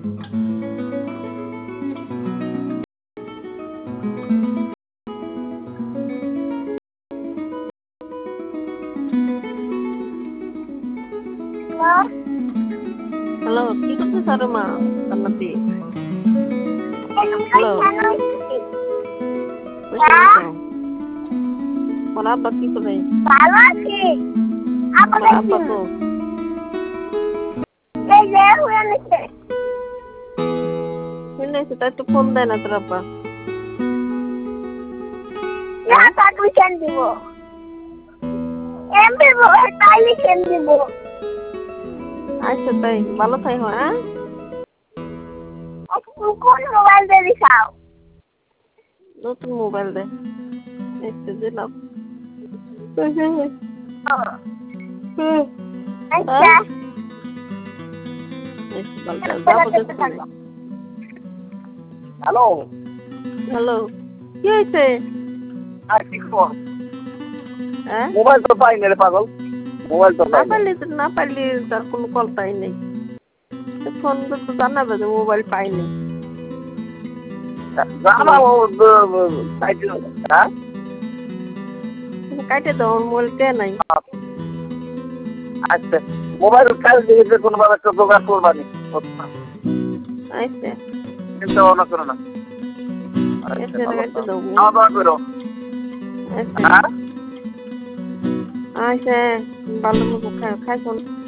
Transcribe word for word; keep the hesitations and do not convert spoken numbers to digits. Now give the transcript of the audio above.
Hello, কি করতেছ রে মা? জান্নাতি হ্যালো, বসে আছো? তোমার আব্বা কি করে? ভালো আছি। তোমার আব্বা তো এই যে হয়ে নিছে। শুনেছি, তাই তো ফোন দেয় না তোর আব্বা। না তাকে কেন দিব? এম দিব, তাইলে কেন দিব? আচ্ছা তাই, ভালো থাই হ্যাঁ। কোন মোবাইল দিয়ে দিছাও? নতুন মোবাইল দে, একটু দিলাম। আচ্ছা। হ্যালো হ্যালো, কি হয়েছে? আর কি খবর? হ্যাঁ, মোবাইল তো পাই না রে পাগল। মোবাইল তো না পাই না। পারলে তো না পারলে তার কোনো কলতাই নেই। ফোন তো জানাবে যে মোবাইল পাইনি। জানা ও সাইকেল হ্যাঁ কাটে দাও, মোবাইল কে নাই। আচ্ছা মোবাইল কাল দিকে কোনো ভাবে একটা জোগাড় করবানি। আচ্ছা চিন্তা ভাবনা করো না। আচ্ছা কাটে দাও। খাওয়া দাওয়া করো। আচ্ছা হ্যাঁ আচ্ছা, ভালো মতো খাই খাই